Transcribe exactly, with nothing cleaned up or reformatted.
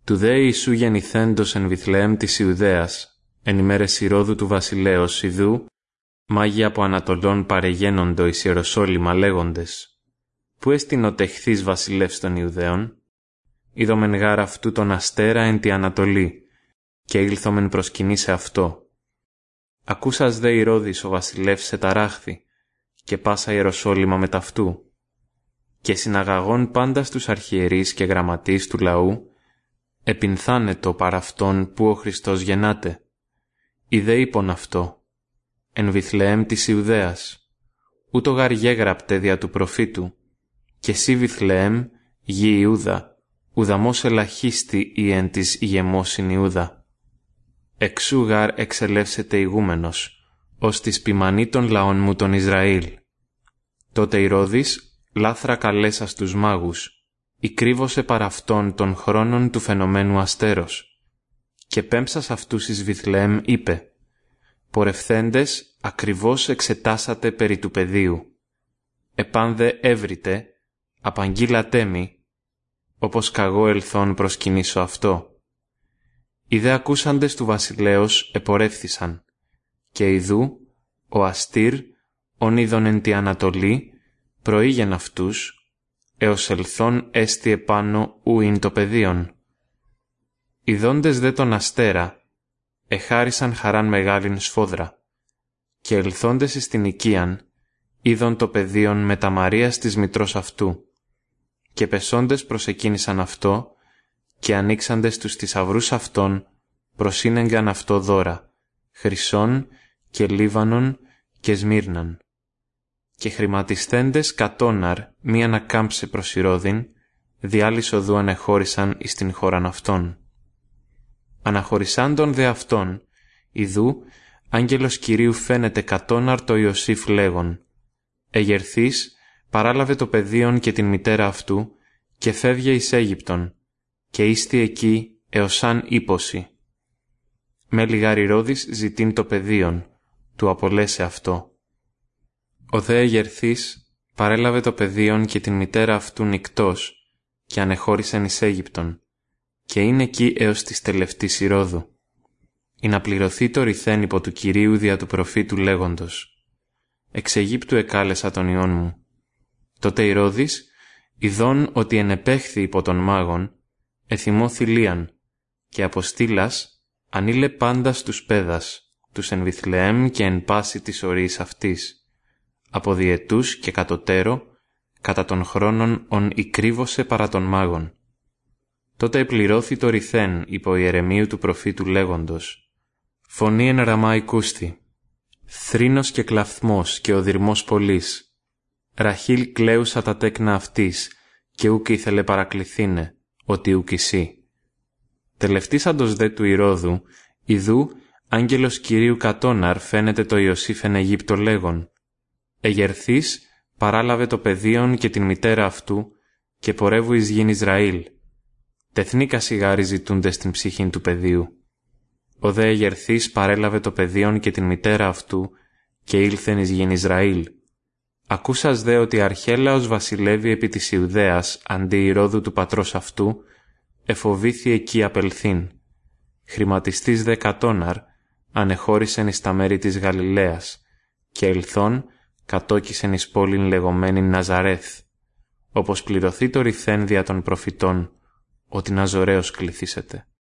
Του δε Ιησού γεννηθέντος εν Βιθλεέμ της Ιουδαίας, εν ημέρες Ηρώδου του βασιλέως ιδού, μάγοι από Ανατολών παρεγένοντο εις Ιεροσόλυμα λέγοντες, «Πού εστιν ο τεχθής βασιλεύς των Ιουδαίων? Είδομεν γάρ αυτού τον αστέρα εν τη Ανατολή, και ήλθομεν προσκυνήσε αυτό. Ακούσας δε Ηρώδης ο βασιλεύς σε ταράχθη, και πάσα Ιεροσόλυμα με ταυτού. Και συναγαγών πάντα στους αρχιερείς και γραμματείς του λαού, επινθάνετο παρ' αυτόν που ο Χριστός γεννάται. Ιδέ είπον αυτό, εν Βιθλεέμ της Ιουδαίας, ούτω γαρ γέγραπτε δια του προφήτου, και σύ Βιθλεέμ, γη Ιούδα, ουδαμός ελαχίστη ή εν της ηγεμόσιν Ιούδα. Εξού γαρ εξελεύσεται ηγούμενος, ως της ποιμανή των λαών μου τον Ισραήλ. Τότε Ηρώδης λάθρα καλέσας τους μάγους, ηκρύβωσε παρ' αυτόν των χρόνων του φαινομένου αστέρος, και πέμψας αυτούς εις Βιθλεέμ είπε, «Πορευθέντες ακριβώς εξετάσατε περί του πεδίου. Επάν δε έβριτε, απαγγείλατέ μη, όπως καγώ ελθόν προσκυνήσω αυτό». Οι δε ακούσαντες του βασιλέως επορεύθησαν, και ιδού, ο αστήρ, ον είδον εν τη Ανατολή, προήγεν αυτούς, έως ελθόν έστι επάνω ου ειν το πεδίον. Ιδώντες δε τον αστέρα, εχάρισαν χαράν μεγάλην σφόδρα, και ελθόντες εις την οικίαν, είδον το πεδίον με τα Μαρίας της μητρός αυτού, και πεσόντες προσεκίνησαν αυτό, και ανοίξαντες τους θησαυρούς αυτών, προσύνεγκαν αυτό δώρα, χρυσόν και λίβανον και σμύρναν. Και χρηματισθέντες κατόναρ μη ανακάμψε προς Ηρώδην, διάλυσο οδού ανεχώρησαν εις την χώραν αυτών. Αναχωρησάντων δε αυτών, ιδού, άγγελος Κυρίου φαίνεται κατόναρ το Ιωσήφ λέγον, «Εγερθείς, παράλαβε το παιδίον και την μητέρα αυτού, και φεύγε εις Αίγυπτον, και ήστι εκεί έως αν ύποση. Με λιγάρ Ηρώδης ζητήν το παιδίον, του απολέσε αυτό. Ο δε εγερθής παρέλαβε το παιδίον και την μητέρα αυτού νυκτός, και ανεχώρησεν εις Αίγυπτον, και είναι εκεί έως της τελευτής Ηρώδου. Ή να πληρωθεί το ρηθέν υπό του Κυρίου δια του προφήτου λέγοντος, «Εξ Αιγύπτου εκάλεσα τον Υιόν μου». Τότε Ηρώδης, ειδών ότι ενεπέχθη υπό των μάγων, εθυμώ θηλίαν, και αποστήλας ανήλε πάντα στους πέδας, τους εν Βιθλεέμ και εν πάση της ορίης αυτής, από διετούς και κατωτέρω, κατά των χρόνων ον ηκρύβωσε παρά των μάγων. Τότε επληρώθη το ρηθέν υπό ιερεμίου του προφήτου λέγοντος, «Φωνή εν Ραμά οικούσθη, θρήνος και κλαφθμός και οδυρμός πολλής, Ραχήλ κλαίουσα τα τέκνα αυτής, και ούκ ήθελε παρακληθήνε, ότι ούκ εσύ». Τελευτήσαντος δε του Ηρώδου, ιδού, άγγελος Κυρίου κατόναρ φαίνεται το Ιωσήφ εν Αιγύπτο λέγον, «Εγερθείς, παράλαβε το παιδίον και την μητέρα αυτού, και πορεύου εις γην Ισραήλ. Τεθνίκα σιγάρι ζητούνται στην ψυχήν του παιδίου. Ο δε εγερθής παρέλαβε το παιδίον και την μητέρα αυτού, και ήλθεν εις γην Ισραήλ. Ακούσας δε ότι Αρχέλαος βασιλεύει επί της Ιουδαίας αντί Ηρώδου του πατρός αυτού, εφοβήθη εκεί απελθύν. Χρηματιστής δε κατόναρ, ανεχώρησεν εις τα μέρη της Γαλιλαίας, και ελθόν κατόκισεν εις πόλην λεγομένην Ναζαρέθ, όπως πληρωθεί το ρηθέν δια των προφητών, ότι Ναζωραίος κληθήσεται.